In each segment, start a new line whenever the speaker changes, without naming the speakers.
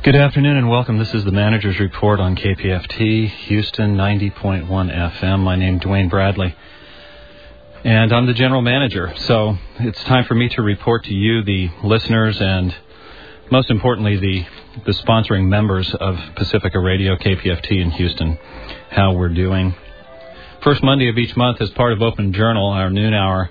Good afternoon and welcome. This is the Manager's Report on KPFT, Houston 90.1 FM. My name is Dwayne Bradley, and I'm the General Manager. So it's time for me to report to you, the listeners, and most importantly, the sponsoring members of Pacifica Radio, KPFT in Houston, how we're doing. First Monday of each month, as part of Open Journal, our noon hour,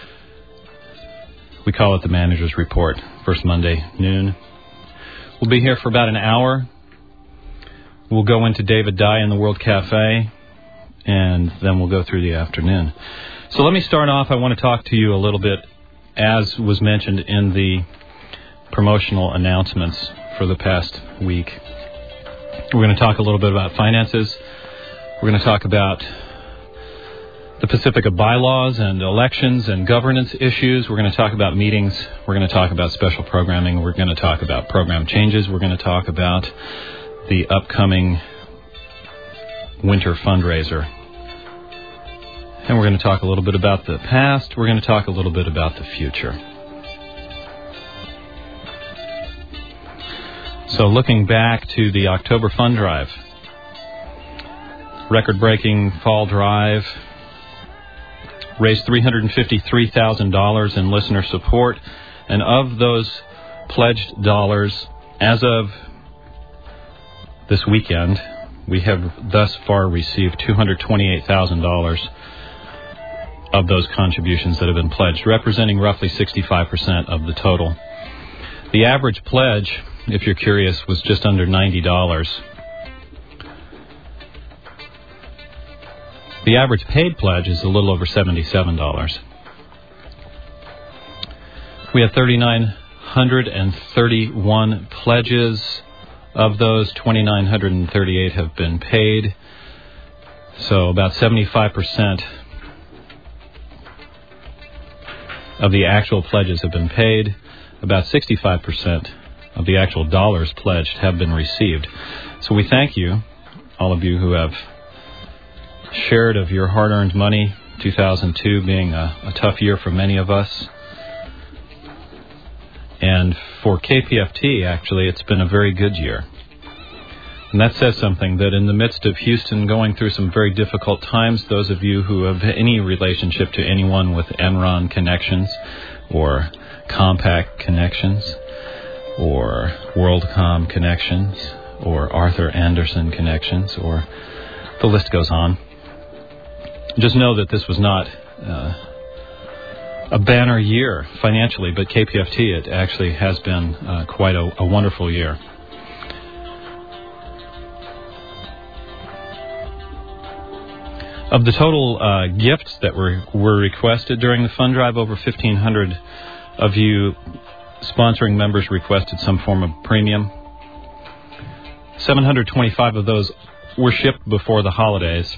we call it the Manager's Report. First Monday, noon. We'll be here for about an hour. We'll go into David Dye in the World Cafe, and then we'll go through the afternoon. So let me start off. I want to talk to you a little bit, as was mentioned in the promotional announcements for the past week. We're going to talk a little bit about finances. We're going to talk about the Pacifica bylaws and elections and governance issues. We're going to talk about meetings. We're going to talk about special programming. We're going to talk about program changes. We're going to talk about the upcoming winter fundraiser. And we're going to talk a little bit about the past. We're going to talk a little bit about the future. So looking back to the October Fund Drive, record-breaking fall drive, raised $353,000 in listener support, and of those pledged dollars, as of this weekend, we have thus far received $228,000 of those contributions that have been pledged, representing roughly 65% of the total. The average pledge, if you're curious, was just under $90. The average paid pledge is a little over $77. We have 3,931 pledges. Of those, 2,938 have been paid. So about 75% of the actual pledges have been paid. About 65% of the actual dollars pledged have been received. So we thank you, all of you who have shared of your hard-earned money, 2002 being a tough year for many of us. And for KPFT, actually, it's been a very good year. And that says something, that in the midst of Houston going through some very difficult times, those of you who have any relationship to anyone with Enron connections or Compaq connections or WorldCom connections or Arthur Andersen connections, or the list goes on. Just know that this was not a banner year financially, but KPFT, it actually has been quite a wonderful year. Of the total gifts that were requested during the fund drive, over 1,500 of you sponsoring members requested some form of premium. 725 of those were shipped before the holidays.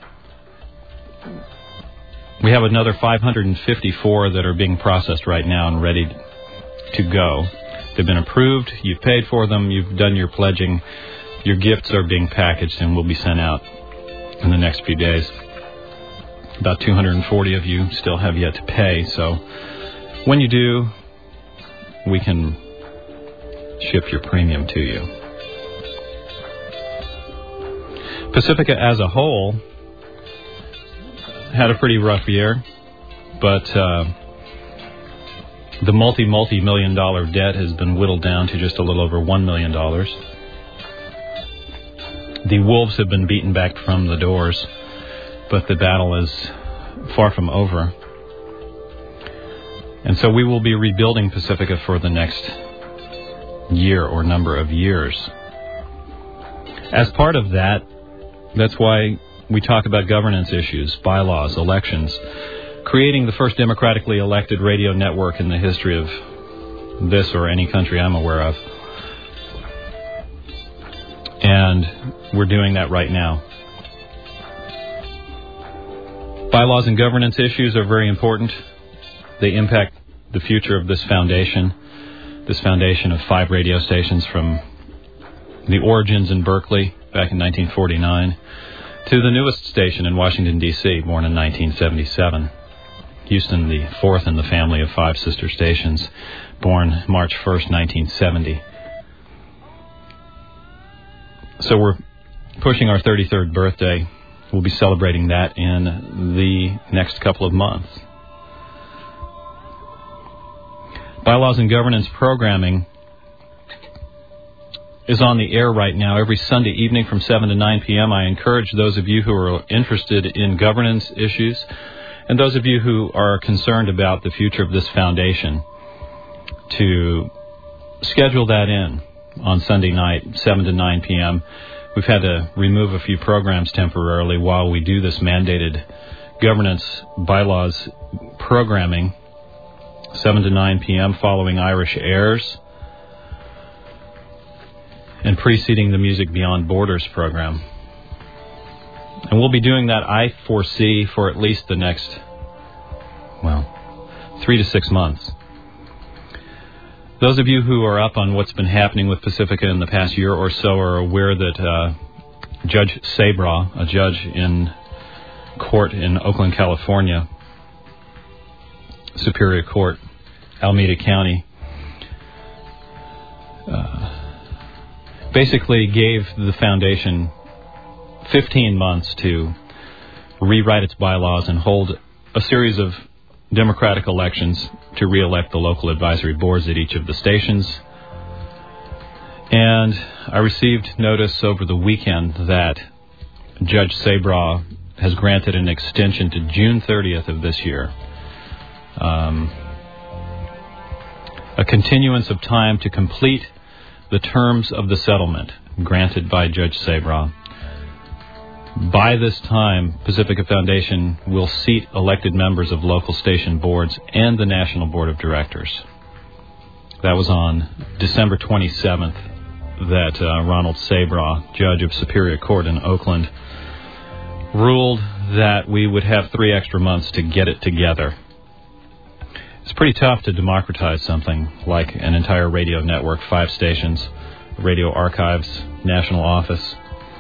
We have another 554 that are being processed right now and ready to go. They've been approved. You've paid for them. You've done your pledging. Your gifts are being packaged and will be sent out in the next few days. About 240 of you still have yet to pay. So when you do, we can ship your premium to you. Pacifica as a whole had a pretty rough year, but the multi-million dollar debt has been whittled down to just a little over $1 million. The wolves have been beaten back from the doors, but the battle is far from over. And so we will be rebuilding Pacifica for the next year or number of years. As part of that, that's why we talk about governance issues, bylaws, elections, creating the first democratically elected radio network in the history of this or any country I'm aware of. And we're doing that right now. Bylaws and governance issues are very important. They impact the future of this foundation of 5 radio stations from the origins in Berkeley back in 1949 to the newest station in Washington, D.C., born in 1977. Houston, the 4th in the family of 5 sister stations, born March 1st, 1970. So we're pushing our 33rd birthday. We'll be celebrating that in the next couple of months. Bylaws and Governance programming is on the air right now every Sunday evening from 7 to 9 p.m. I encourage those of you who are interested in governance issues and those of you who are concerned about the future of this foundation to schedule that in on Sunday night, 7 to 9 p.m. We've had to remove a few programs temporarily while we do this mandated governance bylaws programming, 7 to 9 p.m. following Irish Airs and preceding the Music Beyond Borders program. And we'll be doing that, I foresee, for at least the next, 3 to 6 months. Those of you who are up on what's been happening with Pacifica in the past year or so are aware that Judge Sabra, a judge in court in Oakland, California, Superior Court, Alameda County, basically gave the foundation 15 months to rewrite its bylaws and hold a series of democratic elections to re-elect the local advisory boards at each of the stations. And I received notice over the weekend that Judge Sabra has granted an extension to June 30th of this year. A continuance of time to complete the terms of the settlement granted by Judge Sabra. By this time, Pacifica Foundation will seat elected members of local station boards and the National Board of Directors. That was on December 27th that Ronald Sabra, judge of Superior Court in Oakland, ruled that we would have 3 extra months to get it together. It's pretty tough to democratize something like an entire radio network, 5 stations, radio archives, national office.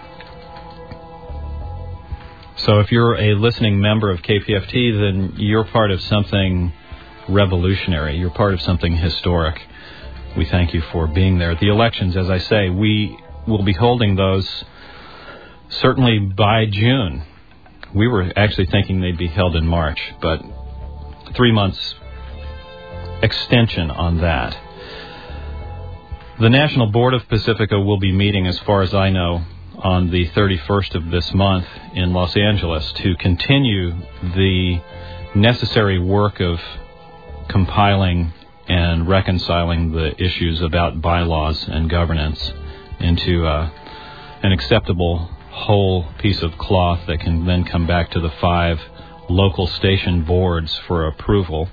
So if you're a listening member of KPFT, then you're part of something revolutionary. You're part of something historic. We thank you for being there. The elections, as I say, we will be holding those certainly by June. We were actually thinking they'd be held in March, but 3 months extension on that. The National Board of Pacifica will be meeting, as far as I know, on the 31st of this month in Los Angeles to continue the necessary work of compiling and reconciling the issues about bylaws and governance into an acceptable whole piece of cloth that can then come back to the 5 local station boards for approval.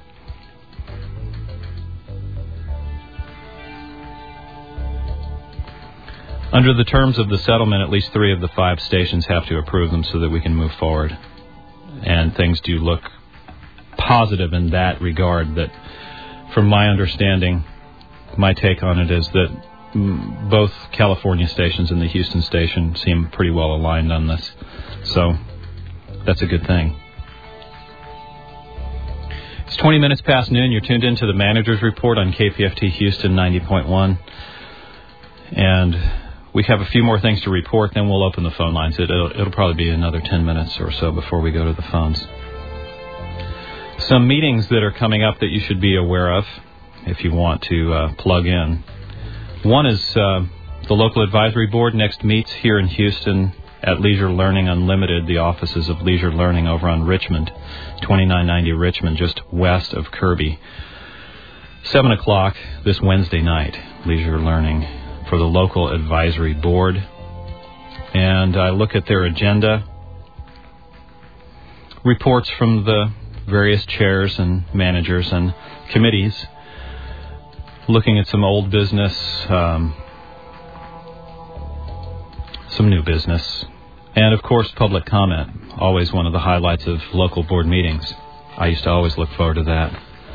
Under the terms of the settlement, at least 3 of the 5 stations have to approve them so that we can move forward. And things do look positive in that regard. That, from my understanding, my take on it is that both California stations and the Houston station seem pretty well aligned on this. So that's a good thing. It's 20 minutes past noon. You're tuned into the Manager's Report on KPFT Houston 90.1. And we have a few more things to report, then we'll open the phone lines. It'll probably be another 10 minutes or so before we go to the phones. Some meetings that are coming up that you should be aware of if you want to plug in. One is the local advisory board next meets here in Houston at Leisure Learning Unlimited, the offices of Leisure Learning over on Richmond, 2990 Richmond, just west of Kirby. 7 o'clock this Wednesday night, Leisure Learning for the local advisory board. And I look at their agenda, reports from the various chairs and managers and committees, looking at some old business, some new business, and of course public comment, always one of the highlights of local board meetings. I used to always look forward to that.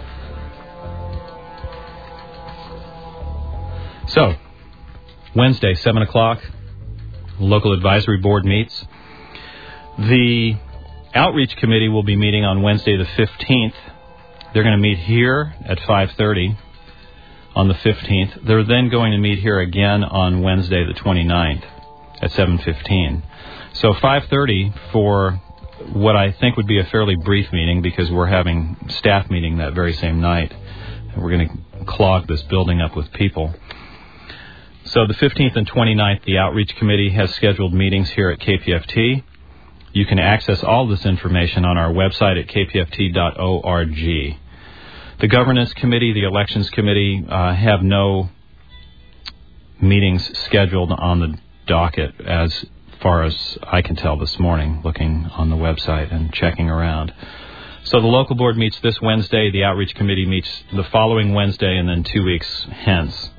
So, Wednesday, 7 o'clock, local advisory board meets. The outreach committee will be meeting on Wednesday the 15th. They're going to meet here at 5:30 on the 15th. They're then going to meet here again on Wednesday the 29th at 7:15. So 5:30 for what I think would be a fairly brief meeting, because we're having staff meeting that very same night. And we're going to clog this building up with people. So the 15th and 29th, the Outreach Committee has scheduled meetings here at KPFT. You can access all this information on our website at kpft.org. The Governance Committee, the Elections Committee have no meetings scheduled on the docket as far as I can tell this morning, looking on the website and checking around. So the local board meets this Wednesday, the Outreach Committee meets the following Wednesday, and then 2 weeks hence.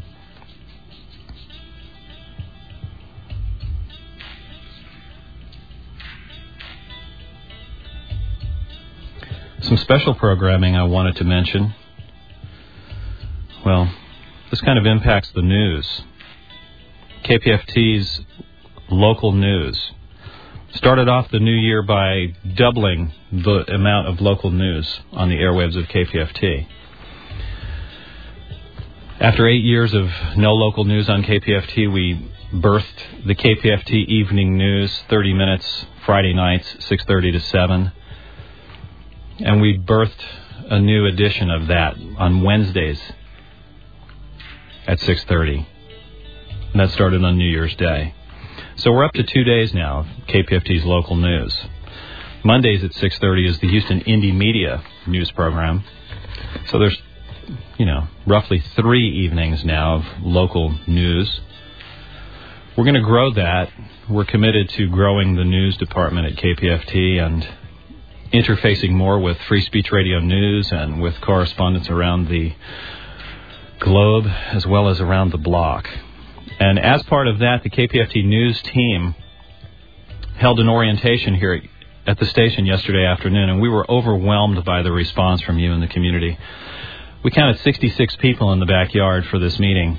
Some special programming I wanted to mention. Well, this kind of impacts the news. KPFT's local news started off the new year by doubling the amount of local news on the airwaves of KPFT. After 8 years of no local news on KPFT, we birthed the KPFT Evening News, 30 minutes, Friday nights, 6:30 to 7. And we birthed a new edition of that on Wednesdays at 6:30. And that started on New Year's Day. So we're up to 2 days now of KPFT's local news. Mondays at 6:30 is the Houston Indie Media news program. So there's, roughly 3 evenings now of local news. We're going to grow that. We're committed to growing the news department at KPFT and interfacing more with Free Speech Radio News and with correspondents around the globe as well as around the block. And as part of that, the KPFT News team held an orientation here at the station yesterday afternoon, and we were overwhelmed by the response from you in the community. We counted 66 people in the backyard for this meeting,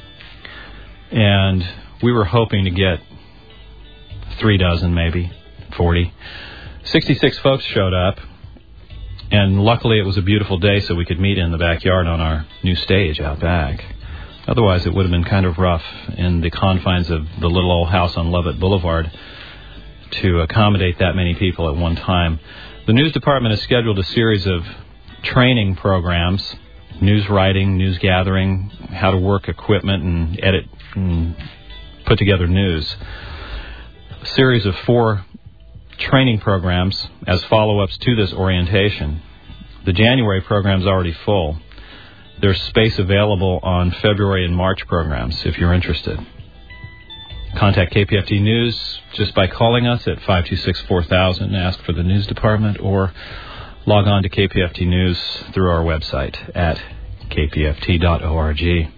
and we were hoping to get 3 dozen, maybe 40. 66 folks showed up, and luckily it was a beautiful day so we could meet in the backyard on our new stage out back. Otherwise, it would have been kind of rough in the confines of the little old house on Lovett Boulevard to accommodate that many people at one time. The news department has scheduled a series of training programs, news writing, news gathering, how to work equipment and edit and put together news. A series of 4 training programs as follow-ups to this orientation. The January program's already full. There's space available on February and March programs if you're interested. Contact KPFT News just by calling us at 526-4000 and ask for the news department, or log on to KPFT News through our website at kpft.org.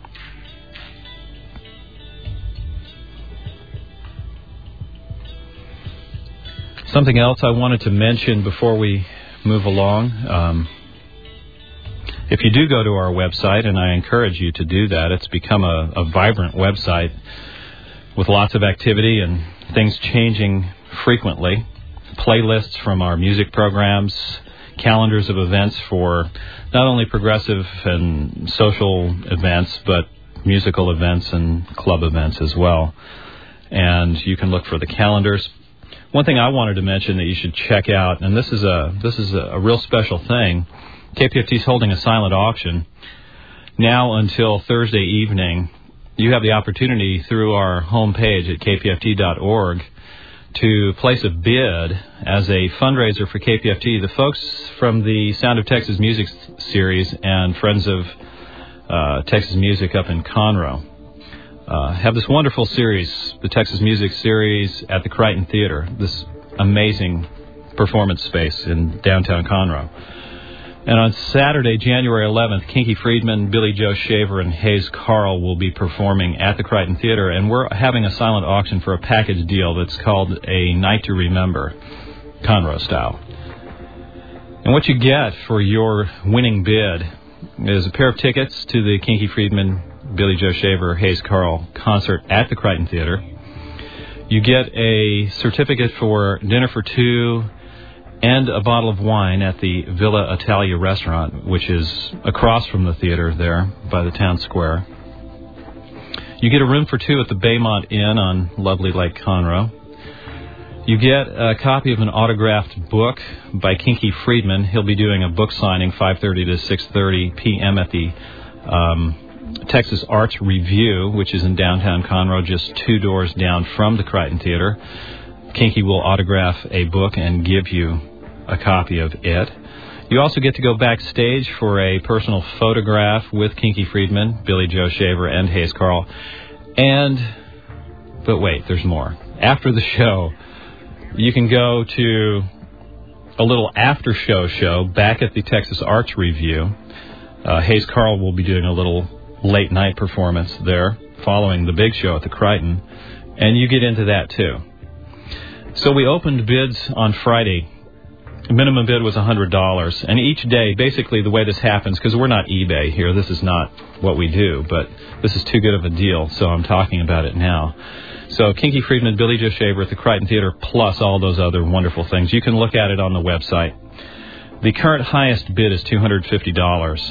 Something else I wanted to mention before we move along. If you do go to our website, and I encourage you to do that, it's become a vibrant website with lots of activity and things changing frequently. Playlists from our music programs, calendars of events for not only progressive and social events, but musical events and club events as well. And you can look for the calendars. One thing I wanted to mention that you should check out, and this is a real special thing. KPFT is holding a silent auction now until Thursday evening. You have the opportunity through our homepage at kpft.org to place a bid as a fundraiser for KPFT. The folks from the Sound of Texas Music series and Friends of Texas Music up in Conroe have this wonderful series, the Texas Music series at the Crichton Theater, this amazing performance space in downtown Conroe. And on Saturday, January 11th, Kinky Friedman, Billy Joe Shaver, and Hayes Carl will be performing at the Crichton Theater, and we're having a silent auction for a package deal that's called A Night to Remember, Conroe style. And what you get for your winning bid is a pair of tickets to the Kinky Friedman, Billy Joe Shaver, Hayes Carl concert at the Crichton Theater. You get a certificate for dinner for 2 and a bottle of wine at the Villa Italia restaurant, which is across from the theater there by the town square. You get a room for two at the Baymont Inn on lovely Lake Conroe. You get a copy of an autographed book by Kinky Friedman. He'll be doing a book signing 5:30 to 6:30 p.m. at the Texas Arts Review, which is in downtown Conroe, just 2 doors down from the Crichton Theater. Kinky will autograph a book and give you a copy of it. You also get to go backstage for a personal photograph with Kinky Friedman, Billy Joe Shaver, and Hayes Carll. But wait, there's more. After the show, you can go to a little after-show back at the Texas Arts Review. Hayes Carll will be doing a little late-night performance there following the big show at the Crichton, and you get into that too. So we opened bids on Friday. The minimum bid was $100, and each day, basically the way this happens, because we're not eBay here, this is not what we do, but this is too good of a deal, so I'm talking about it now. So Kinky Friedman, Billy Joe Shaver at the Crichton Theater, plus all those other wonderful things. You can look at it on the website. The current highest bid is $250.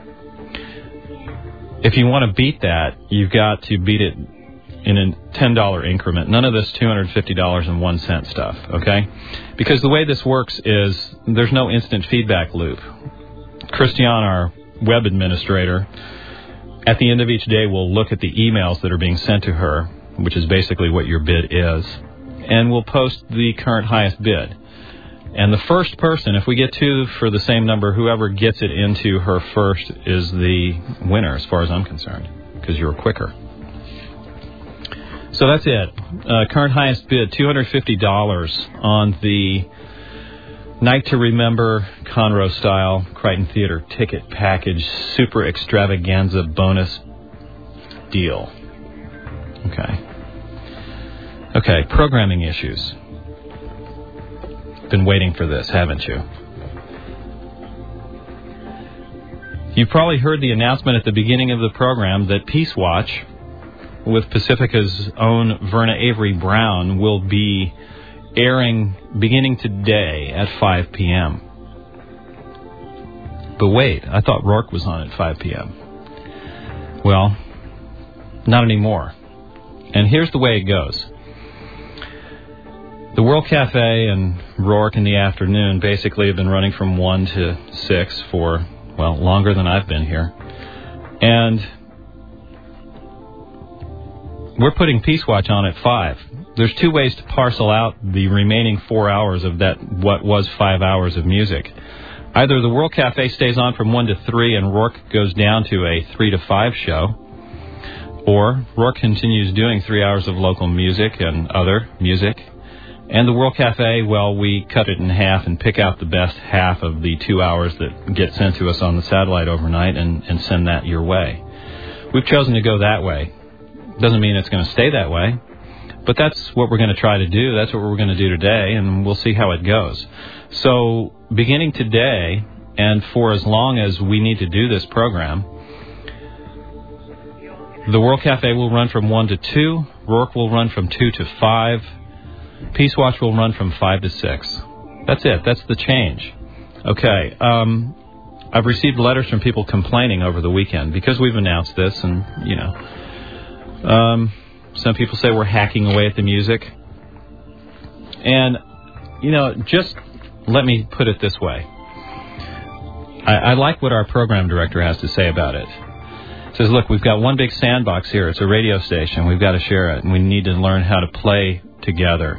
If you want to beat that, you've got to beat it in a $10 increment. None of this $250.01 stuff, okay? Because the way this works is there's no instant feedback loop. Christiane, our web administrator, at the end of each day will look at the emails that are being sent to her, which is basically what your bid is, and we'll post the current highest bid. And the first person, if we get two for the same number, whoever gets it into her first is the winner, as far as I'm concerned, because you're quicker. So that's it. Current highest bid, $250 on the Night to Remember Conroe style Crichton Theater ticket package, super extravaganza bonus deal. Okay, programming issues. Been waiting for this, haven't you? You probably heard the announcement at the beginning of the program that Peace Watch, with Pacifica's own Verna Avery Brown, will be airing beginning today at 5 p.m. But wait, I thought Rourke was on at 5 p.m. Well, not anymore. And here's the way it goes. The World Cafe and Rourke in the afternoon basically have been running from 1 to 6 for, well, longer than I've been here. And we're putting Peace Watch on at 5. There's two ways to parcel out the remaining 4 hours of that, what was 5 hours of music. Either the World Cafe stays on from 1 to 3 and Rourke goes down to a 3 to 5 show, or Rourke continues doing 3 hours of local music and other music. And the World Cafe, well, we cut it in half and pick out the best half of the 2 hours that get sent to us on the satellite overnight and send that your way. We've chosen to go that way. Doesn't mean it's going to stay that way, but that's what we're going to try to do. That's what we're going to do today, and we'll see how it goes. So beginning today, and for as long as we need to do this program, the World Cafe will run from 1 to 2. Rourke will run from 2 to 5. Peace Watch will run from 5 to 6. That's it. That's the change. Okay. I've received letters from people complaining over the weekend because we've announced this, and, you know, some people say we're hacking away at the music. And, you know, just let me put it this way. I like what our program director has to say about it. He says, look, we've got one big sandbox here. It's a radio station. We've got to share it, and we need to learn how to play together.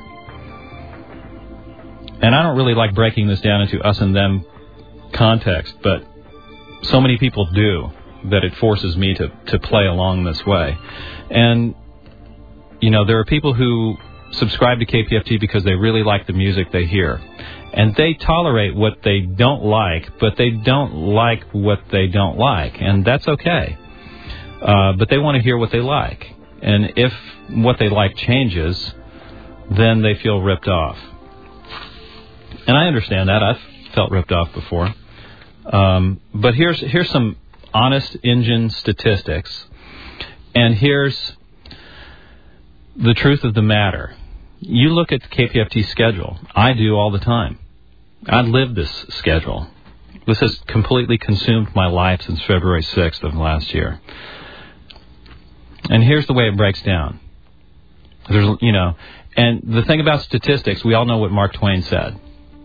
And I don't really like breaking this down into us and them context, but so many people do that it forces me to play along this way. And, you know, there are people who subscribe to KPFT because they really like the music they hear. And they tolerate what they don't like, but they don't like what they don't like. And that's okay. But they want to hear what they like. And if what they like changes, then they feel ripped off. And I understand that. I've felt ripped off before. But here's some honest engine statistics. And here's the truth of the matter. You look at the KPFT schedule. I do all the time. I live this schedule. This has completely consumed my life since February 6th of last year. And here's the way it breaks down. There's, and the thing about statistics, we all know what Mark Twain said.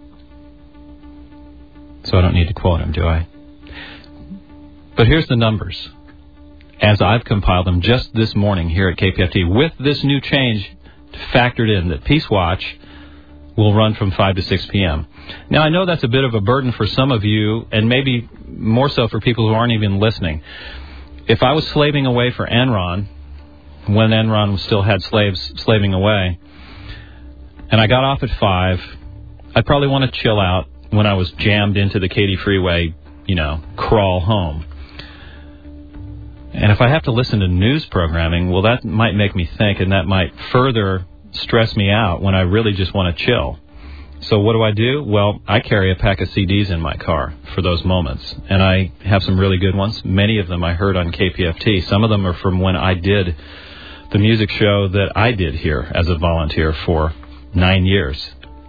So I don't need to quote him, do I? But here's the numbers, as I've compiled them just this morning here at KPFT, with this new change factored in, that Peace Watch will run from 5 to 6 p.m. Now, I know that's a bit of a burden for some of you, and maybe more so for people who aren't even listening. If I was slaving away for Enron, when Enron still had slaves slaving away, and I got off at 5, I'd probably want to chill out when I was jammed into the Katy Freeway, crawl home. And if I have to listen to news programming, well, that might make me think, and that might further stress me out when I really just want to chill. So what do? Well, I carry a pack of CDs in my car for those moments, and I have some really good ones. Many of them I heard on KPFT. Some of them are from when I did the music show that I did here as a volunteer for 9 years.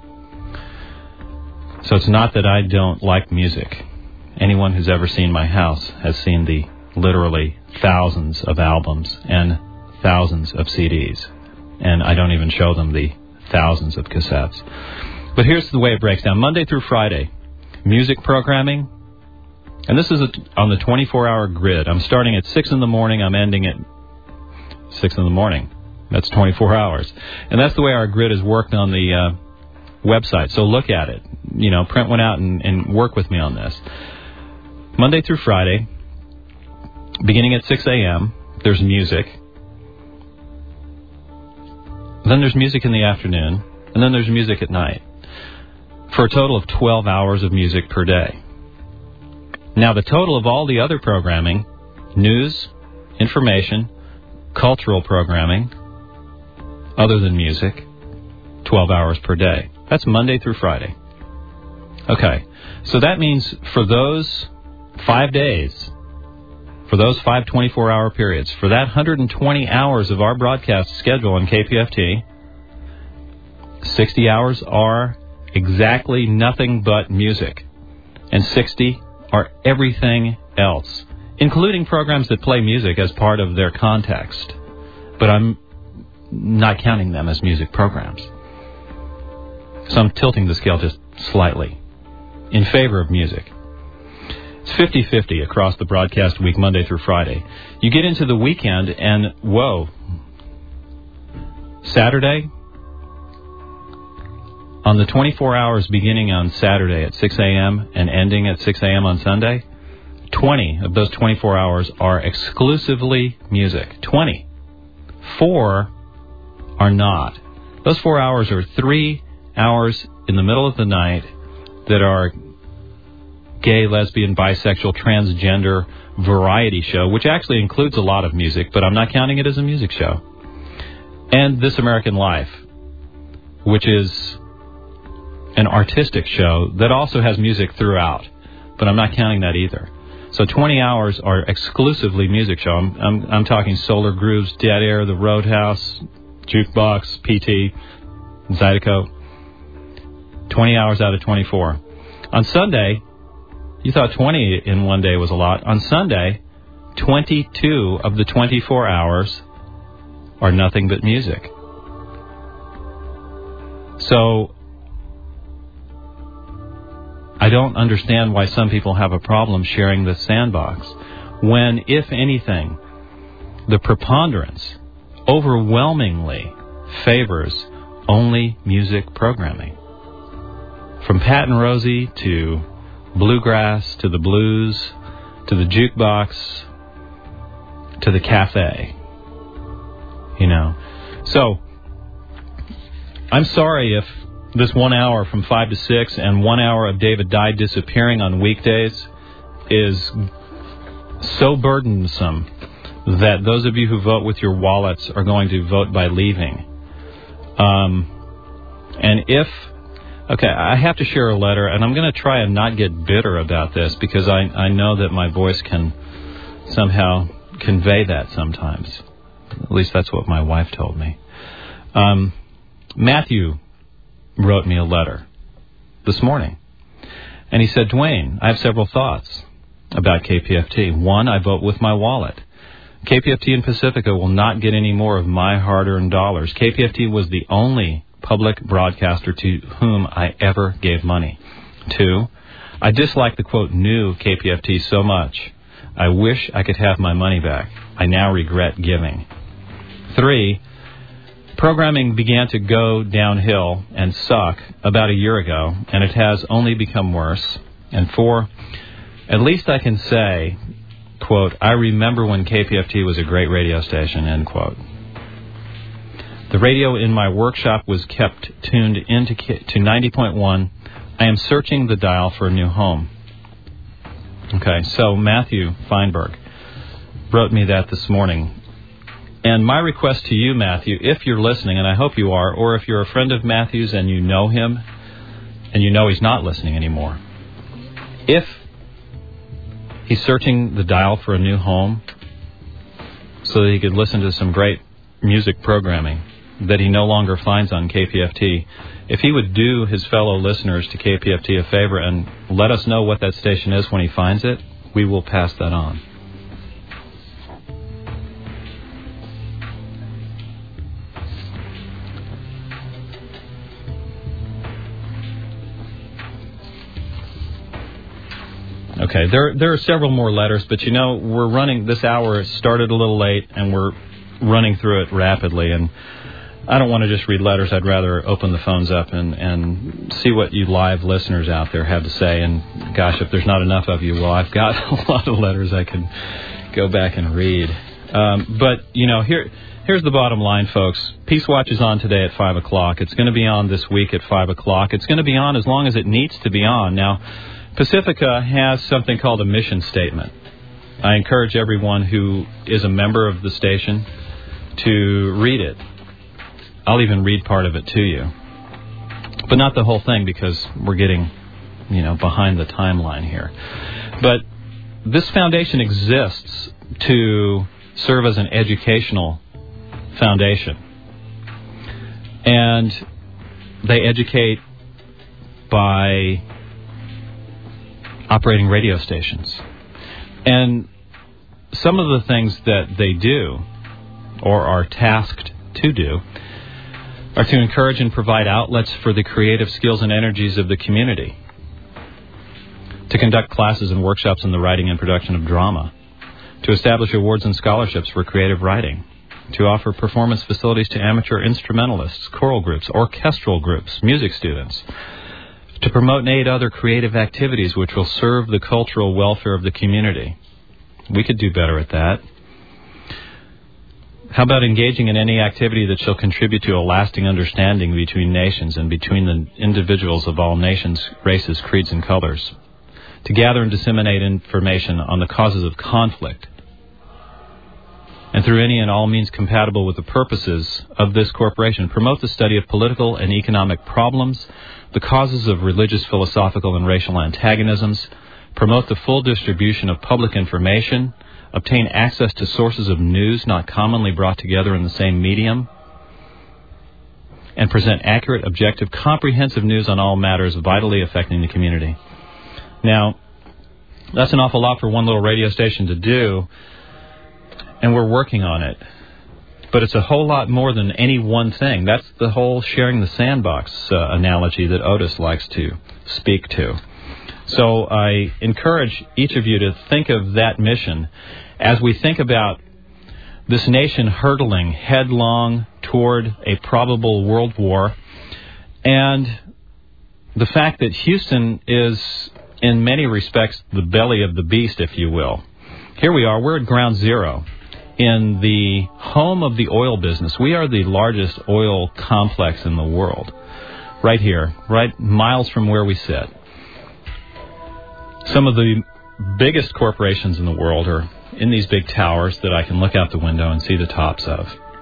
So it's not that I don't like music. Anyone who's ever seen my house has seen the literally thousands of albums and thousands of CDs. And I don't even show them the thousands of cassettes. But here's the way it breaks down. Monday through Friday, music programming. And this is on the 24-hour grid. I'm starting at 6 in the morning. I'm ending at 6 in the morning. That's 24 hours. And that's the way our grid is worked on the website. So look at it. Print one out and work with me on this. Monday through Friday, beginning at 6 a.m., there's music. Then there's music in the afternoon. And then there's music at night. For a total of 12 hours of music per day. Now, the total of all the other programming, news, information, cultural programming, other than music, 12 hours per day. That's Monday through Friday. Okay, so that means for those 5 days, for those 5 24-hour periods, for that 120 hours of our broadcast schedule on KPFT, 60 hours are exactly nothing but music, and 60 are everything else, including programs that play music as part of their context. But I'm not counting them as music programs. So I'm tilting the scale just slightly in favor of music. It's 50-50 across the broadcast week, Monday through Friday. You get into the weekend and, whoa, Saturday, on the 24 hours beginning on Saturday at 6 a.m. and ending at 6 a.m. on Sunday, 20 of those 24 hours are exclusively music. 20. 4 are not. Those 4 hours are 3 hours in the middle of the night that are gay, lesbian, bisexual, transgender variety show, which actually includes a lot of music, but I'm not counting it as a music show. And This American Life, which is an artistic show that also has music throughout, but I'm not counting that either. So 20 hours are exclusively music show. I'm talking Solar Grooves, Dead Air, The Roadhouse, Jukebox, PT, Zydeco. 20 hours out of 24. On Sunday, you thought 20 in one day was a lot. On Sunday, 22 of the 24 hours are nothing but music. So I don't understand why some people have a problem sharing the sandbox when, if anything, the preponderance overwhelmingly favors only music programming. From Pat and Rosie to bluegrass to the blues to the jukebox to the cafe. So I'm sorry if this 1 hour from 5 to 6 and 1 hour of David Dye disappearing on weekdays is so burdensome that those of you who vote with your wallets are going to vote by leaving. Okay, I have to share a letter, and I'm going to try and not get bitter about this because I know that my voice can somehow convey that sometimes. At least that's what my wife told me. Matthew wrote me a letter this morning, and he said, Dwayne, I have several thoughts about KPFT. 1, I vote with my wallet. KPFT and Pacifica will not get any more of my hard-earned dollars. KPFT was the only public broadcaster to whom I ever gave money. 2, I dislike the, quote, new KPFT so much. I wish I could have my money back. I now regret giving. 3, programming began to go downhill and suck about a year ago, and it has only become worse. And 4, at least I can say, quote, I remember when KPFT was a great radio station, end quote. The radio in my workshop was kept tuned into to 90.1. I am searching the dial for a new home. Okay, so Matthew Feinberg wrote me that this morning. And my request to you, Matthew, if you're listening, and I hope you are, or if you're a friend of Matthew's and you know him, and you know he's not listening anymore, if he's searching the dial for a new home so that he could listen to some great music programming that he no longer finds on KPFT, if he would do his fellow listeners to KPFT a favor and let us know what that station is when he finds it, we will pass that on. Okay, there are several more letters, but you know, we're running, this hour started a little late, and we're running through it rapidly, and I don't want to just read letters. I'd rather open the phones up and see what you live listeners out there have to say, and gosh, if there's not enough of you, well, I've got a lot of letters I can go back and read. But, you know, here's the bottom line, folks. Peace Watch is on today at 5 o'clock. It's going to be on this week at 5 o'clock. It's going to be on as long as it needs to be on. Now, Pacifica has something called a mission statement. I encourage everyone who is a member of the station to read it. I'll even read part of it to you. But not the whole thing, because we're getting, you know, behind the timeline here. But this foundation exists to serve as an educational foundation. And they educate by operating radio stations. And some of the things that they do, or are tasked to do, are to encourage and provide outlets for the creative skills and energies of the community, to conduct classes and workshops in the writing and production of drama, to establish awards and scholarships for creative writing, to offer performance facilities to amateur instrumentalists, choral groups, orchestral groups, music students, to promote and aid other creative activities which will serve the cultural welfare of the community. We could do better at that. How about engaging in any activity that shall contribute to a lasting understanding between nations and between the individuals of all nations, races, creeds, and colors? To gather and disseminate information on the causes of conflict, and through any and all means compatible with the purposes of this corporation, promote the study of political and economic problems, the causes of religious, philosophical, and racial antagonisms, promote the full distribution of public information, obtain access to sources of news not commonly brought together in the same medium, and present accurate, objective, comprehensive news on all matters vitally affecting the community. Now, that's an awful lot for one little radio station to do, and we're working on it. But it's a whole lot more than any one thing. That's the whole sharing the sandbox analogy that Otis likes to speak to. So I encourage each of you to think of that mission as we think about this nation hurtling headlong toward a probable world war, and the fact that Houston is, in many respects, the belly of the beast, if you will. Here we are, we're at ground zero in the home of the oil business. We are the largest oil complex in the world, right here, right miles from where we sit. Some of the biggest corporations in the world are in these big towers that I can look out the window and see the tops of.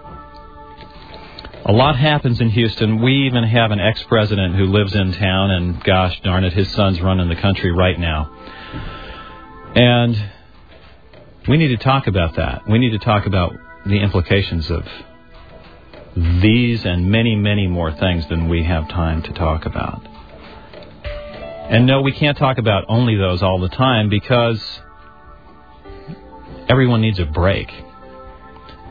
A lot happens in Houston. We even have an ex-president who lives in town, and gosh darn it, his son's running the country right now. And we need to talk about that. We need to talk about the implications of these and many, many more things than we have time to talk about. And no, we can't talk about only those all the time, because everyone needs a break.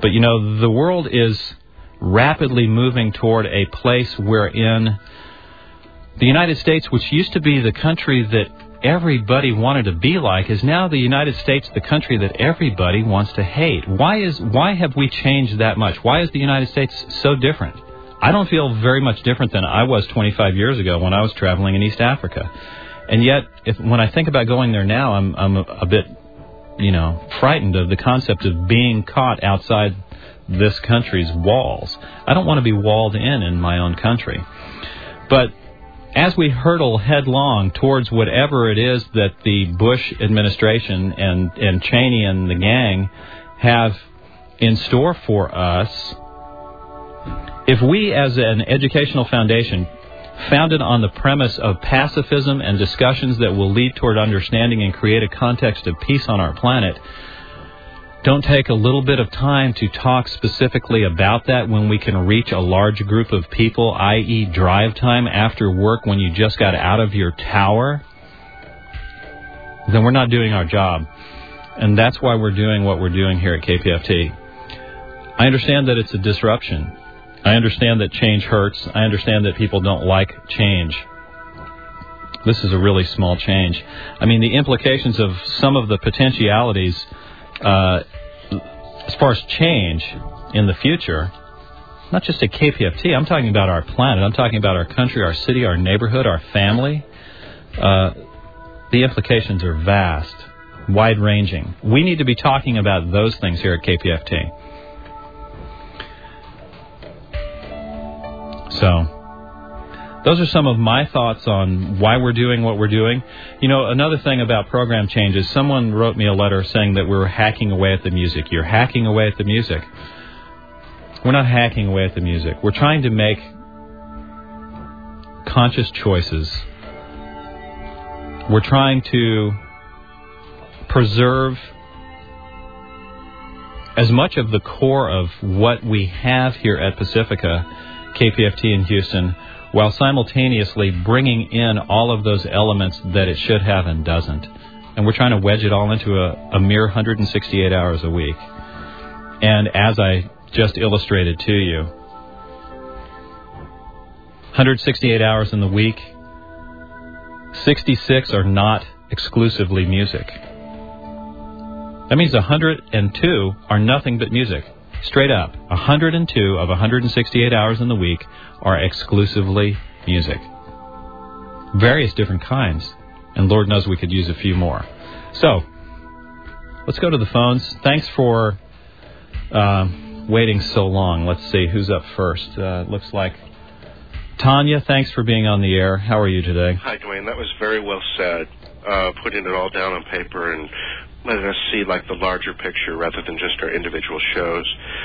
But, you know, the world is rapidly moving toward a place wherein the United States, which used to be the country that everybody wanted to be like, is now the United States, the country that everybody wants to hate. Why have we changed that much? Why is the United States so different? I don't feel very much different than I was 25 years ago when I was traveling in East Africa. And yet, when I think about going there now, I'm a bit, frightened of the concept of being caught outside this country's walls. I don't want to be walled in my own country. But as we hurtle headlong towards whatever it is that the Bush administration and Cheney and the gang have in store for us, if we as an educational foundation founded on the premise of pacifism and discussions that will lead toward understanding and create a context of peace on our planet, don't take a little bit of time to talk specifically about that when we can reach a large group of people, i.e. drive time after work when you just got out of your tower, then we're not doing our job. And that's why we're doing what we're doing here at KPFT. I understand that it's a disruption. I understand that change hurts. I understand that people don't like change. This is a really small change. I mean, the implications of some of the potentialities as far as change in the future, not just at KPFT, I'm talking about our planet. I'm talking about our country, our city, our neighborhood, our family. The implications are vast, wide-ranging. We need to be talking about those things here at KPFT. So, those are some of my thoughts on why we're doing what we're doing. You know, another thing about program changes, someone wrote me a letter saying that we were hacking away at the music. You're hacking away at the music. We're not hacking away at the music. We're trying to make conscious choices. We're trying to preserve as much of the core of what we have here at Pacifica, KPFT in Houston, while simultaneously bringing in all of those elements that it should have and doesn't. And we're trying to wedge it all into a mere 168 hours a week. And as I just illustrated to you, 168 hours in the week, 66 are not exclusively music. That means 102 are nothing but music. Straight up, 102 of 168 hours in the week are exclusively music. Various different kinds. And Lord knows we could use a few more. So, let's go to the phones. Thanks for waiting so long. Let's see who's up first. Looks like Tanya, thanks for being on the air. How are you today?
Hi, Dwayne. That was very well said. Putting it all down on paper and letting us see like the larger picture rather than just our individual shows.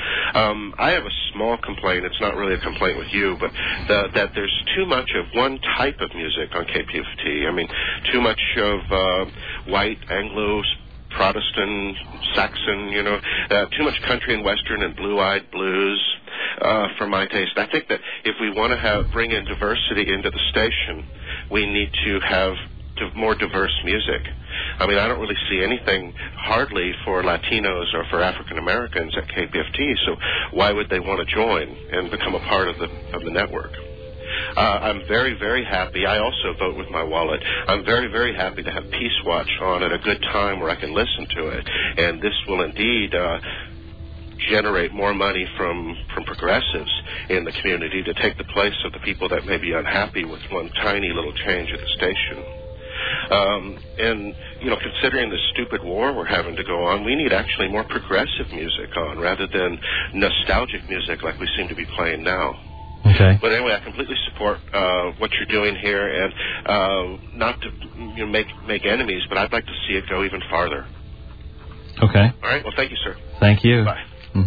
I have a small complaint. It's not really a complaint with you, but that there's too much of one type of music on KPFT. I mean, too much of white, Anglo, Protestant, Saxon, too much country and western and blue-eyed blues for my taste. I think that if we want to bring in diversity into the station, we need to have more diverse music. I mean, I don't really see anything hardly for Latinos or for African Americans at KPFT, so why would they want to join and become a part of the network? I'm very, very happy. I also vote with my wallet. I'm very, very happy to have Peace Watch on at a good time where I can listen to it, and this will indeed generate more money from progressives in the community to take the place of the people that may be unhappy with one tiny little change at the station. And, considering the stupid war we're having to go on, we need actually more progressive music on rather than nostalgic music like we seem to be playing now.
Okay.
But anyway, I completely support what you're doing here, and not to make enemies, but I'd like to see it go even farther.
Okay.
All right. Well, thank you, sir.
Thank you.
Bye.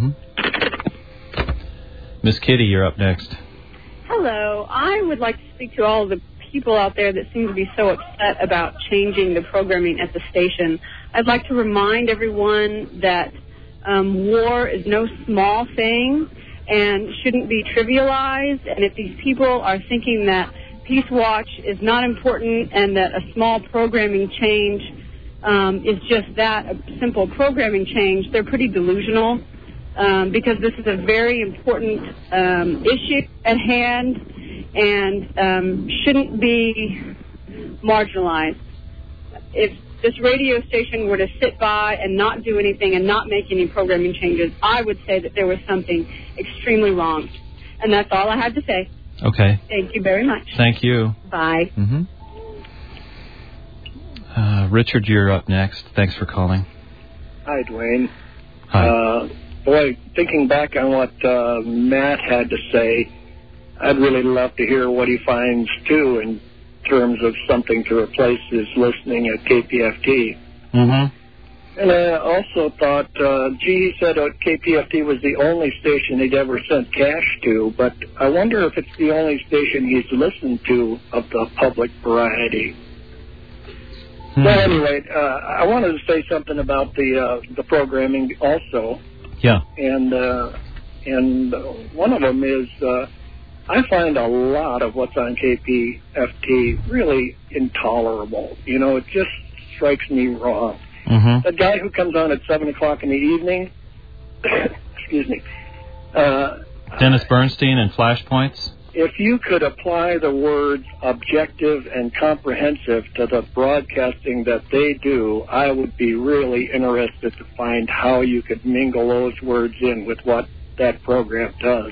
Mm-hmm. Miss Kitty, you're up next.
Hello. I would like to speak to all the people out there that seem to be so upset about changing the programming at the station. I'd like to remind everyone that war is no small thing and shouldn't be trivialized. And if these people are thinking that Peace Watch is not important and that a small programming change is just that, a simple programming change, they're pretty delusional. because this is a very important issue at hand and shouldn't be marginalized. If this radio station were to sit by and not do anything and not make any programming changes, I would say that there was something extremely wrong. And that's all I had to say.
Okay.
Thank you very much.
Thank you.
Bye.
Mm-hmm. Richard, you're up next. Thanks for calling.
Hi, Dwayne.
Hi.
Boy, thinking back on what Matt had to say, I'd really love to hear what he finds, too, in terms of something to replace his listening at KPFT.
Mm-hmm.
And I also thought, he said KPFT was the only station he'd ever sent cash to, but I wonder if it's the only station he's listened to of the public variety.
Mm-hmm.
Well, anyway, I wanted to say something about the programming also.
Yeah.
And one of them is I find a lot of what's on KPFT really intolerable. You know, it just strikes me wrong.
Mm-hmm.
The guy who comes on at 7 o'clock in the evening, excuse me.
Dennis Bernstein and Flashpoints?
If you could apply the words objective and comprehensive to the broadcasting that they do, I would be really interested to find how you could mingle those words in with what that program does.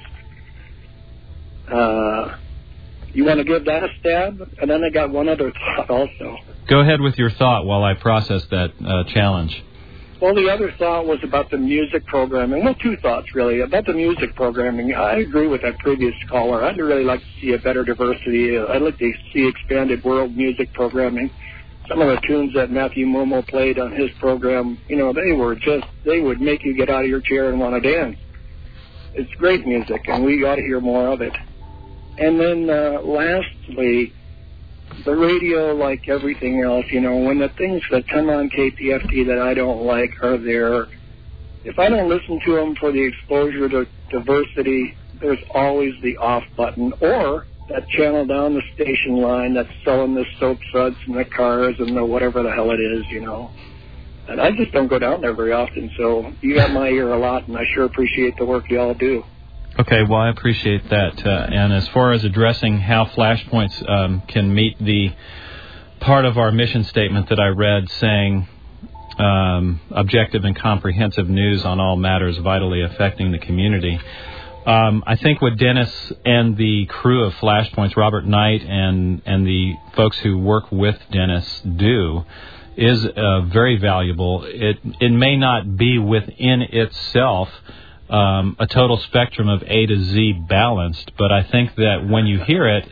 You want to give that a stab? And then I got one other thought also.
Go ahead with your thought while I process that challenge.
Well, the other thought was about the music programming. Well, two thoughts, really. About the music programming, I agree with that previous caller. I'd really like to see a better diversity. I'd like to see expanded world music programming. Some of the tunes that Matthew Momo played on his program, you know, they would make you get out of your chair and want to dance. It's great music, and we got to hear more of it. And then lastly, the radio, like everything else, you know, when the things that come on KPFT that I don't like are there, if I don't listen to them for the exposure to diversity, there's always the off button, or that channel down the station line that's selling the soap suds and the cars and the whatever the hell it is, you know. And I just don't go down there very often, so you got my ear a lot, and I sure appreciate the work you all do.
Okay, well, I appreciate that. And as far as addressing how Flashpoints can meet the part of our mission statement that I read saying objective and comprehensive news on all matters vitally affecting the community, I think what Dennis and the crew of Flashpoints, Robert Knight and the folks who work with Dennis do is very valuable. It may not be within itself a total spectrum of A to Z balanced, but I think that when you hear it,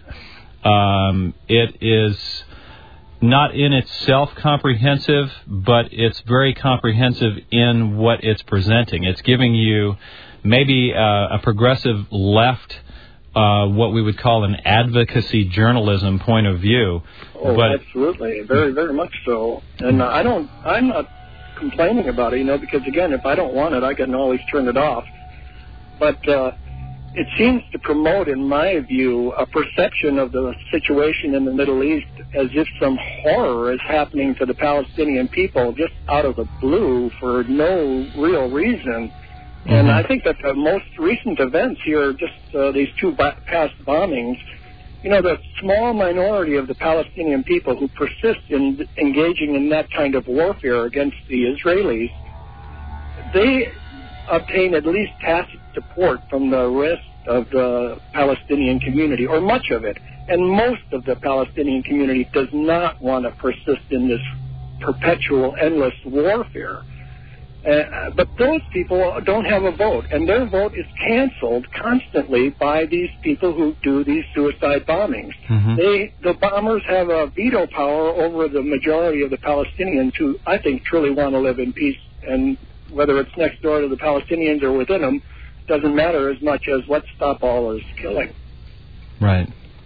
it is not in itself comprehensive, but it's very comprehensive in what it's presenting. It's giving you maybe a progressive left, what we would call an advocacy journalism point of view.
Oh, but absolutely. Very, very much so. And I'm not complaining about it, you know, because, again, if I don't want it, I can always turn it off. But it seems to promote, in my view, a perception of the situation in the Middle East as if some horror is happening to the Palestinian people just out of the blue for no real reason. Mm-hmm. And I think that the most recent events here, just these two past bombings, you know, the small minority of the Palestinian people who persist in engaging in that kind of warfare against the Israelis, they obtain at least tacit support from the rest of the Palestinian community, or much of it. And most of the Palestinian community does not want to persist in this perpetual, endless warfare. But those people don't have a vote, and their vote is canceled constantly by these people who do these suicide bombings. Mm-hmm. The bombers have a veto power over the majority of the Palestinians who, I think, truly want to live in peace, and whether it's next door to the Palestinians or within them, doesn't matter as much as let's stop all this killing.
Right.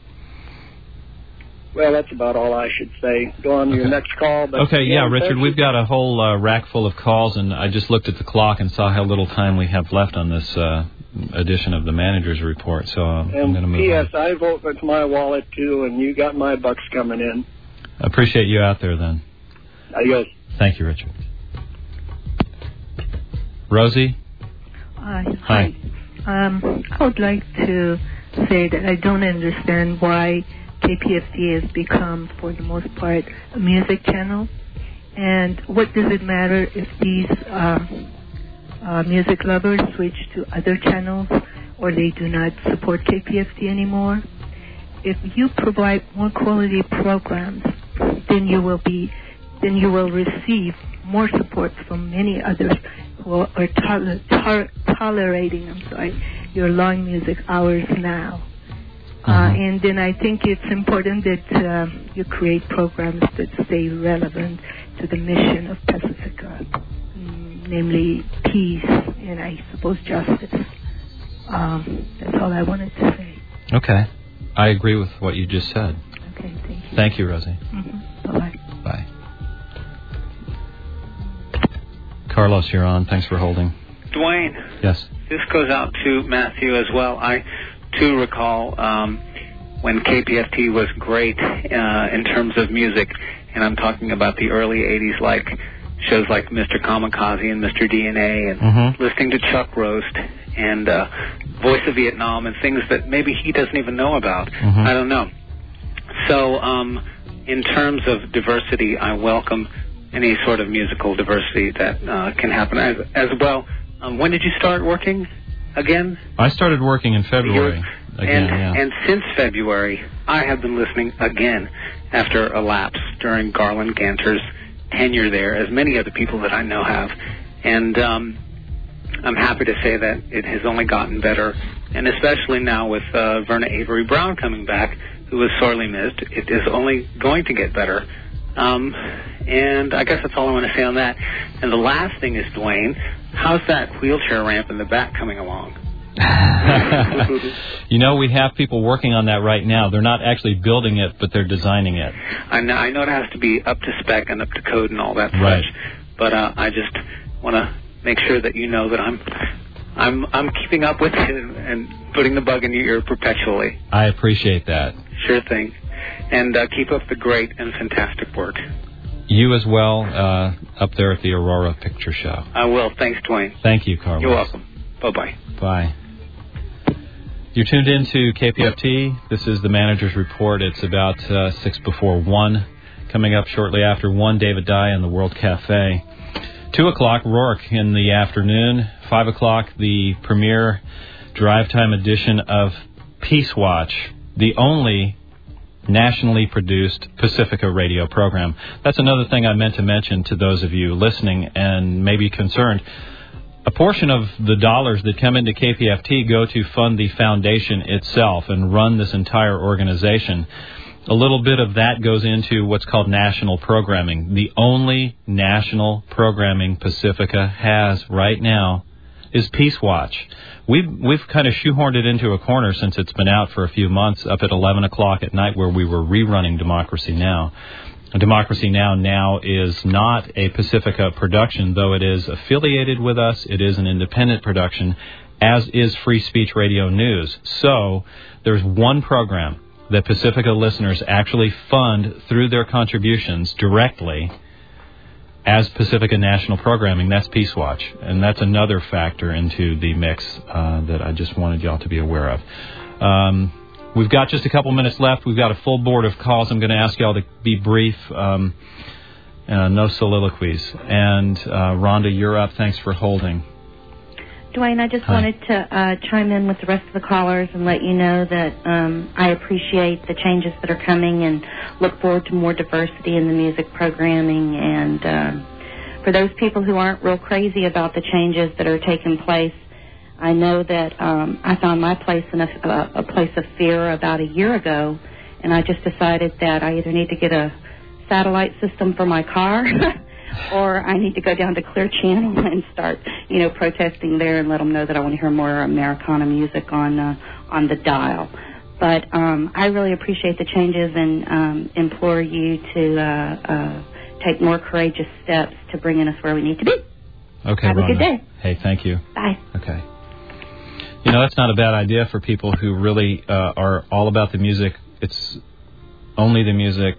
Well, that's about all I should say. Go on to your next call. But
okay, yeah, Richard, we've got a whole rack full of calls, and I just looked at the clock and saw how little time we have left on this edition of the Manager's Report, so I'm going to move on.
P.S., I vote with my wallet, too, and you got my bucks coming in.
I appreciate you out there, then.
Adios.
Thank you, Richard. Rosie?
Hi. I would like to say that I don't understand why KPFT has become, for the most part, a music channel. And what does it matter if these music lovers switch to other channels or they do not support KPFT anymore? If you provide more quality programs, then you will receive more support from many others who are tolerating your long music hours now. And then I think it's important that you create programs that stay relevant to the mission of Pacifica, namely peace and I suppose justice. That's all I wanted to say.
Okay. I agree with what you just said.
Okay, thank you.
Thank you, Rosie.
Bye-bye.
Bye. Carlos, you're on. Thanks for holding.
Dwayne.
Yes.
This goes out to Matthew as well. I, too, recall when KPFT was great in terms of music, and I'm talking about the early 80s, like shows like Mr. Kamikaze and Mr. DNA, and listening to Chuck Roast and Voice of Vietnam and things that maybe he doesn't even know about. I don't know. So in terms of diversity, I welcome any sort of musical diversity that can happen as well. When did you start working again?
I started working in February.
And since February, I have been listening again after a lapse during Garland Ganter's tenure there, as many other people that I know have. And I'm happy to say that it has only gotten better, and especially now with Verna Avery Brown coming back, who was sorely missed, it is only going to get better. And I guess that's all I want to say on that. And the last thing is, Dwayne, how's that wheelchair ramp in the back coming along?
You know, we have people working on that right now. They're not actually building it, but they're designing it.
I know it has to be up to spec and up to code and all that
right.
such, but I just want to make sure that you know that I'm keeping up with it and putting the bug in your ear perpetually.
I appreciate that.
Sure thing. And keep up the great and fantastic work.
You as well, up there at the Aurora Picture Show.
I will. Thanks, Dwayne.
Thank you, Carlos.
You're welcome. Bye-bye.
Bye. You're tuned in to KPFT. This is the Manager's Report. It's about 6 before 1. Coming up shortly after 1, David Dye in the World Cafe. 2 o'clock, Rourke in the afternoon. 5 o'clock, the premiere drive time edition of Peace Watch, the only nationally produced Pacifica radio program. That's another thing I meant to mention to those of you listening and maybe concerned. A portion of the dollars that come into KPFT go to fund the foundation itself and run this entire organization. A little bit of that goes into what's called national programming. The only national programming Pacifica has right now is Peace Watch. We've kind of shoehorned it into a corner since it's been out for a few months, up at 11 o'clock at night, where we were rerunning Democracy Now! Democracy Now! Is not a Pacifica production, though it is affiliated with us. It is an independent production, as is Free Speech Radio News. So there's one program that Pacifica listeners actually fund through their contributions directly as Pacifica National Programming. That's Peace Watch. And that's another factor into the mix that I just wanted y'all to be aware of. We've got just a couple minutes left. We've got a full board of calls. I'm going to ask y'all to be brief. No soliloquies. And Rhonda, you're up. Thanks for holding.
Dwayne, I just wanted to chime in with the rest of the callers and let you know that I appreciate the changes that are coming and look forward to more diversity in the music programming. And for those people who aren't real crazy about the changes that are taking place, I know that I found my place in a place of fear about a year ago, and I just decided that I either need to get a satellite system for my car or I need to go down to Clear Channel and start, protesting there and let them know that I want to hear more Americana music on the dial. But I really appreciate the changes and implore you to take more courageous steps to bringing us where we need to be.
Okay,
Have
Rhonda.
a good day.
Hey, thank you.
Bye.
Okay. That's not a bad idea for people who really are all about the music. It's only the music,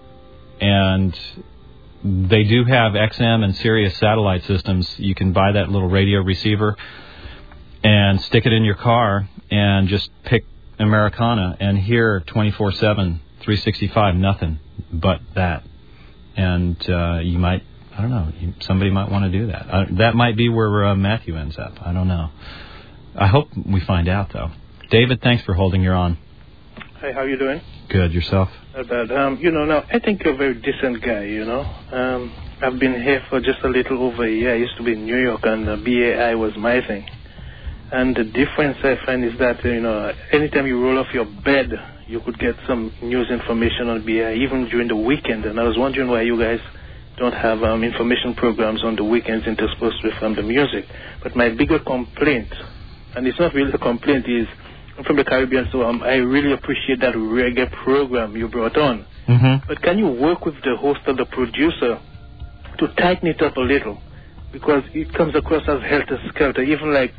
and they do have XM and Sirius satellite systems. You can buy that little radio receiver. and stick it in your car and just pick Americana and hear 24/7, 365, nothing but that. And you might, I don't know, somebody might want to do that. That might be where Matthew ends up. I don't know. I hope we find out, though. David, thanks for holding. You're on.
Hey, how you doing?
Good. Yourself?
Not bad. Now, I think you're a very decent guy, I've been here for just a little over a year. I used to be in New York, and BAI was my thing. And the difference I find is that, anytime you roll off your bed, you could get some news information on BAI, even during the weekend. And I was wondering why you guys don't have information programs on the weekends interspersed with the music. But my bigger complaint, and it's not really a complaint, is I'm from the Caribbean, so I really appreciate that reggae program you brought on.
Mm-hmm.
But can you work with the host or the producer to tighten it up a little? Because it comes across as helter-skelter, even like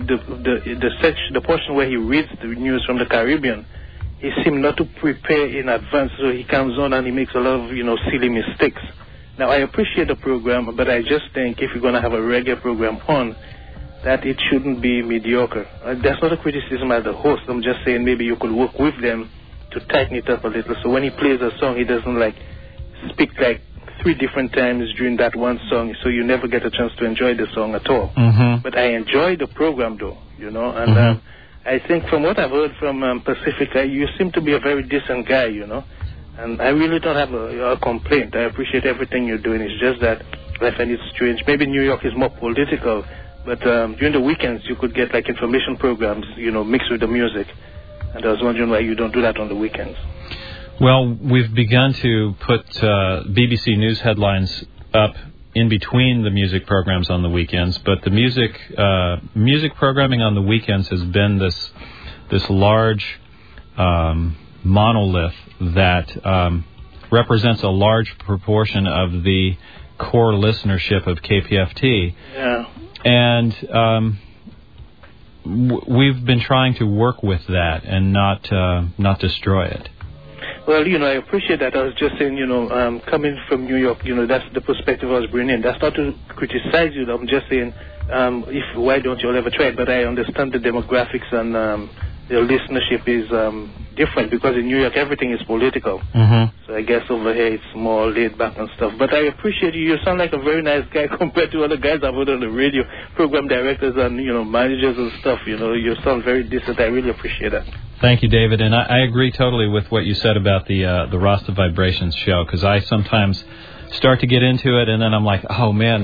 the portion where he reads the news from the Caribbean. He seemed not to prepare in advance, so he comes on and he makes a lot of, silly mistakes. Now, I appreciate the program, but I just think if you're going to have a reggae program on, that it shouldn't be mediocre. That's not a criticism as the host. I'm just saying maybe you could work with them to tighten it up a little. So when he plays a song, he doesn't speak 3 different times during that one song, so you never get a chance to enjoy the song at all.
Mm-hmm.
But I enjoy the program, though, and I think from what I've heard from Pacifica, you seem to be a very decent guy, and I really don't have a complaint. I appreciate everything you're doing. It's just that I find it strange. Maybe New York is more political, but during the weekends you could get information programs, mixed with the music. And I was wondering why you don't do that on the weekends.
Well, we've begun to put BBC News headlines up in between the music programs on the weekends, but the music programming on the weekends has been this large monolith that represents a large proportion of the core listenership of KPFT.
Yeah.
And we've been trying to work with that and not destroy it.
Well, I appreciate that. I was just saying, coming from New York, that's the perspective I was bringing in. That's not to criticize you. I'm just saying, why don't you all ever try it? But I understand the demographics and the listenership is different because in New York everything is political.
Mm-hmm.
So I guess over here it's more laid back and stuff. But I appreciate you. You sound like a very nice guy compared to other guys I've heard on the radio, program directors and managers and stuff. You sound very decent. I really appreciate that.
Thank you, David. And I agree totally with what you said about the Rasta Vibrations show, because I sometimes start to get into it and then I'm like, oh man,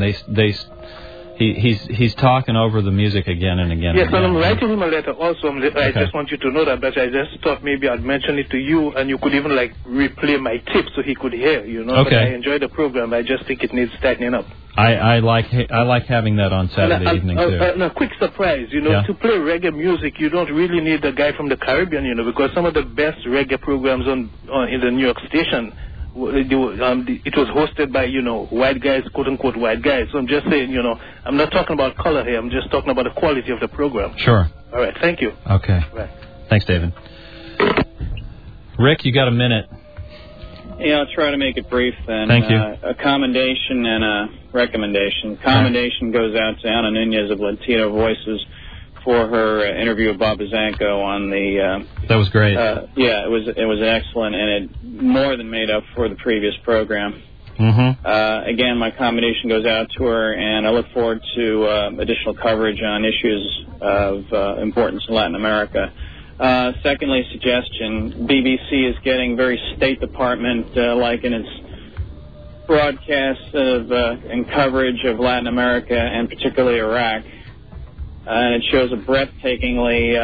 he's talking over the music again and again.
Yes,
and again.
and I'm writing him a letter also. I just want you to know that, but I just thought maybe I'd mention it to you and you could even replay my tips so he could hear,
Okay.
But I enjoy the program. I just think it needs tightening up.
I like having that on Saturday evening too.
And a quick surprise, to play reggae music, you don't really need a guy from the Caribbean, because some of the best reggae programs in the New York station, it was hosted by, white guys, quote-unquote white guys. So I'm just saying, I'm not talking about color here. I'm just talking about the quality of the program.
Sure.
All right. Thank you.
Okay.
Right.
Thanks, David. Rick, you got a minute.
Yeah, I'll try to make it brief then.
Thank you.
A commendation and a recommendation. Commendation goes out to Ana Nunez of Latino Voices for her interview with Bob Bazanko on the...
that was great.
Yeah, it was excellent, and it more than made up for the previous program.
Mm-hmm.
Again, my commendation goes out to her, and I look forward to additional coverage on issues of importance in Latin America. Secondly, suggestion, BBC is getting very State Department-like in its broadcasts of and coverage of Latin America and particularly Iraq. And it shows a breathtakingly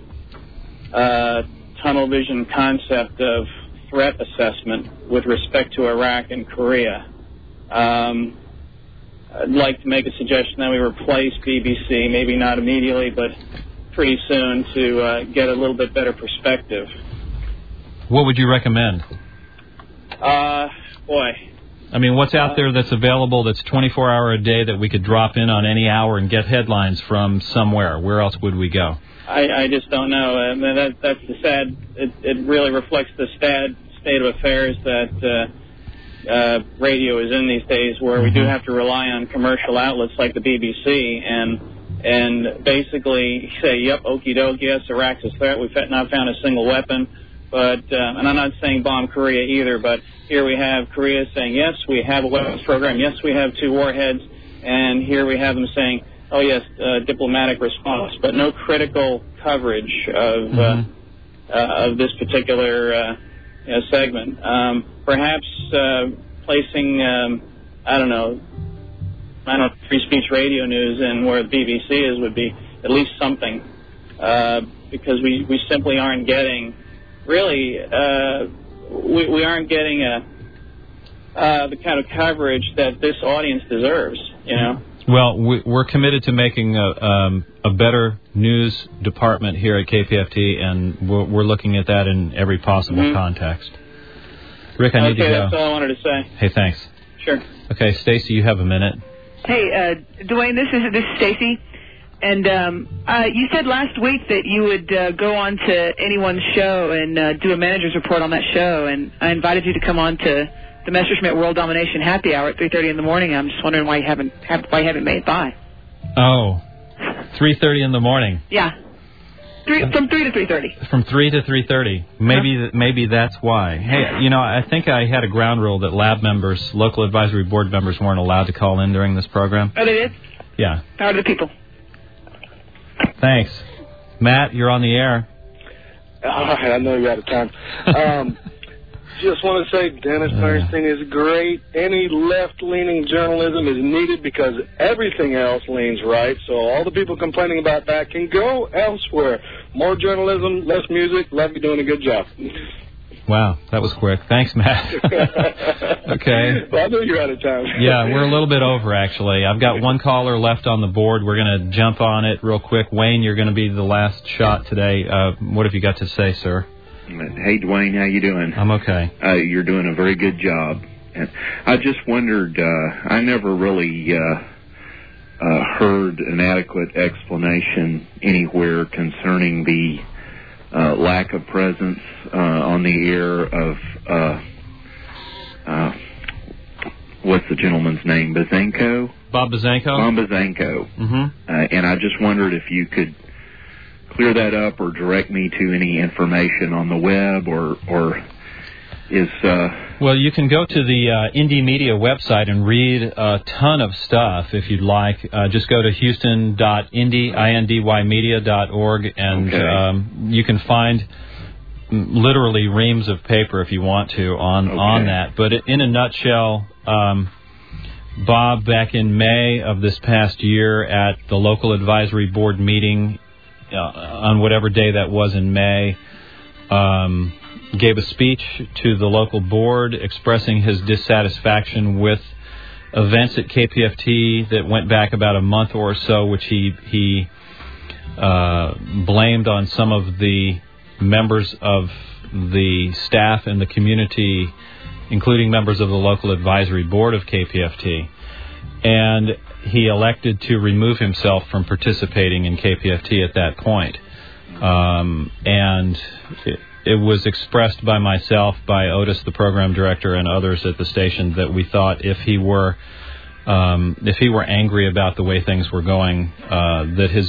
tunnel vision concept of threat assessment with respect to Iraq and Korea. I'd like to make a suggestion that we replace BBC, maybe not immediately, but pretty soon, to get a little bit better perspective.
What would you recommend? I mean, what's out there that's available that's 24-hour a day that we could drop in on any hour and get headlines from somewhere? Where else would we go?
I just don't know. That's the sad... It really reflects the sad state of affairs that radio is in these days, where we do have to rely on commercial outlets like the BBC, and and basically say, yep, okie doke, yes, Iraq's a threat. We've not found a single weapon. But, and I'm not saying bomb Korea either, but here we have Korea saying, yes, we have a weapons program. Yes, we have 2 warheads. And here we have them saying, oh, yes, diplomatic response, but no critical coverage of this particular segment. Perhaps placing, free speech radio news and where the BBC is would be at least something, because we simply aren't getting, really, we aren't getting the kind of coverage that this audience deserves, you know.
Well, we're committed to making a better news department here at KPFT, and we're looking at that in every possible context. Rick, I need to go.
Okay, that's all I wanted to say.
Hey, thanks.
Sure.
Okay, Stacy, you have a minute.
Hey, Dwayne, this is Stacy, and you said last week that you would go on to anyone's show and do a manager's report on that show, and I invited you to come on to the Messerschmitt World Domination Happy Hour at 3:30 in the morning. I'm just wondering why you haven't made it by.
Oh, 3:30 in the morning.
Yeah, from 3 to 3:30.
From 3 to 3:30. Maybe that's why. Hey, I think I had a ground rule that lab members, local advisory board members, weren't allowed to call in during this program.
Oh, they did?
Yeah.
Power to the people.
Thanks, Matt. You're on the air.
All right, I know you're out of time. Just want to say Dennis Bernstein is great. Any left-leaning journalism is needed because everything else leans right. So all the people complaining about that can go elsewhere. More journalism, less music. Love you doing a good job.
Wow, that was quick. Thanks, Matt. Okay.
Well, I know you're out of time.
Yeah, we're a little bit over, actually. I've got one caller left on the board. We're going to jump on it real quick. Wayne, you're going to be the last shot today. What have you got to say, sir?
Hey, Dwayne, how you doing?
I'm okay.
You're doing a very good job. And I just wondered, I never really heard an adequate explanation anywhere concerning the lack of presence on the air of, what's the gentleman's name, Bazanko?
Bob Bazanko?
Bob Bazanko. Mm-hmm. And I just wondered if you could clear that up or direct me to any information on the web or is...
Well, you can go to the Indie Media website and read a ton of stuff if you'd like. Just go to houston.indie.media.org and you can find literally reams of paper if you want to on that. But in a nutshell, Bob, back in May of this past year at the local advisory board meeting, on whatever day that was in May, gave a speech to the local board expressing his dissatisfaction with events at KPFT that went back about a month or so, which he blamed on some of the members of the staff and the community, including members of the local advisory board of KPFT. And he elected to remove himself from participating in KPFT at that point. And it was expressed by myself, by Otis, the program director, and others at the station that we thought if he were angry about the way things were going, that his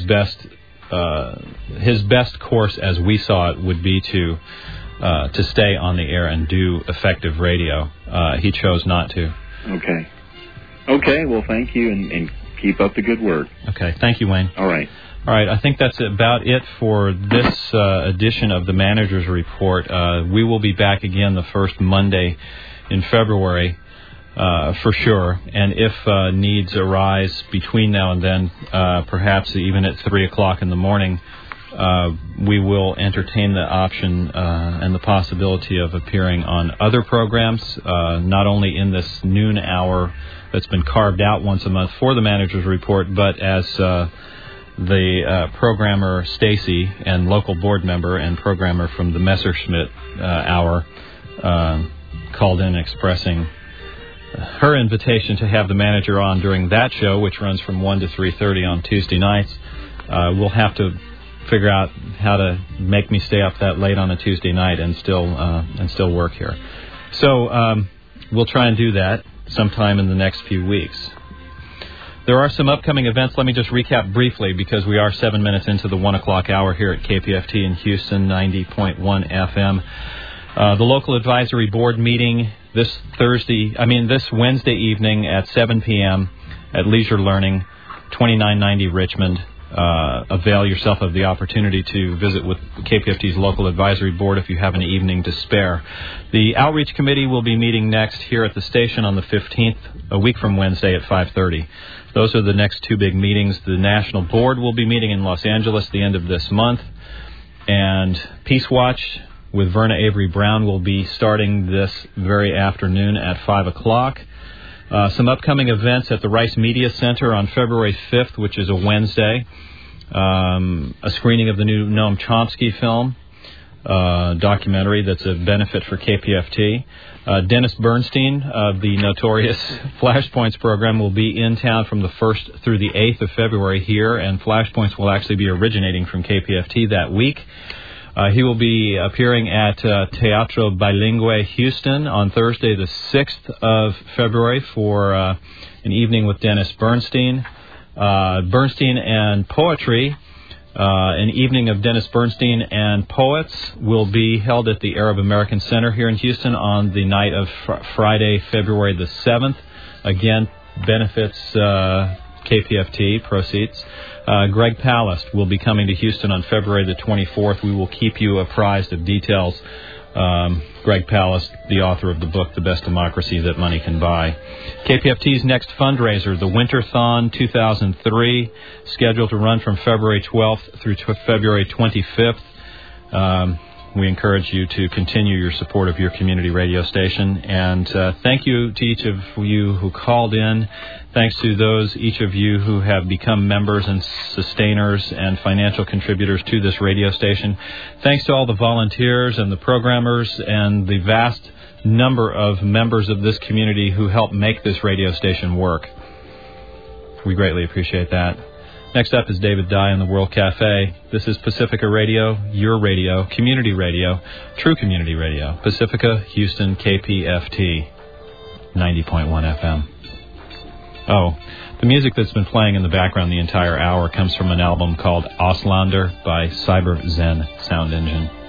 best course, as we saw it, would be to stay on the air and do effective radio. He chose not to.
Okay, well, thank you, and keep up the good work.
Okay, thank you, Wayne.
All right,
I think that's about it for this edition of the Manager's Report. We will be back again the first Monday in February, for sure. And if needs arise between now and then, perhaps even at 3 o'clock in the morning, we will entertain the option and the possibility of appearing on other programs, not only in this noon hour that's been carved out once a month for the Manager's Report, but as the programmer Stacy and local board member and programmer from the Messerschmitt Hour called in expressing her invitation to have the manager on during that show, which runs from 1 to 3:30 on Tuesday nights. We'll have to figure out how to make me stay up that late on a Tuesday night and still work here. So we'll try and do that sometime in the next few weeks. There are some upcoming events. Let me just recap briefly because we are 7 minutes into the 1 o'clock hour here at KPFT in Houston, 90.1 FM. The local advisory board meeting this Wednesday evening at 7 p.m. at Leisure Learning, 2990 Richmond. Avail yourself of the opportunity to visit with KPFT's local advisory board if you have an evening to spare. The Outreach Committee will be meeting next here at the station on the 15th, a week from Wednesday at 5:30. Those are the next two big meetings. The National Board will be meeting in Los Angeles the end of this month. And Peace Watch with Verna Avery Brown will be starting this very afternoon at 5 o'clock. Some upcoming events at the Rice Media Center on February 5th, which is a Wednesday. A screening of the new Noam Chomsky film, documentary that's a benefit for KPFT. Dennis Bernstein of the notorious Flashpoints program will be in town from the 1st through the 8th of February here, and Flashpoints will actually be originating from KPFT that week. He will be appearing at Teatro Bilingue Houston on Thursday, the 6th of February for an evening with Dennis Bernstein. Bernstein and Poetry, an evening of Dennis Bernstein and poets, will be held at the Arab American Center here in Houston on the night of Friday, February the 7th. Again, benefits KPFT proceeds. Greg Palast will be coming to Houston on February the 24th. We will keep you apprised of details. Greg Palast, the author of the book, The Best Democracy That Money Can Buy. KPFT's next fundraiser, the Winterthon 2003, scheduled to run from February 12th through February 25th. We encourage you to continue your support of your community radio station. And thank you to each of you who called in. Thanks to each of you who have become members and sustainers and financial contributors to this radio station. Thanks to all the volunteers and the programmers and the vast number of members of this community who help make this radio station work. We greatly appreciate that. Next up is David Dye in the World Cafe. This is Pacifica Radio, your radio, community radio, true community radio. Pacifica, Houston, KPFT, 90.1 FM. Oh, the music that's been playing in the background the entire hour comes from an album called Auslander by Cyber Zen Sound Engine.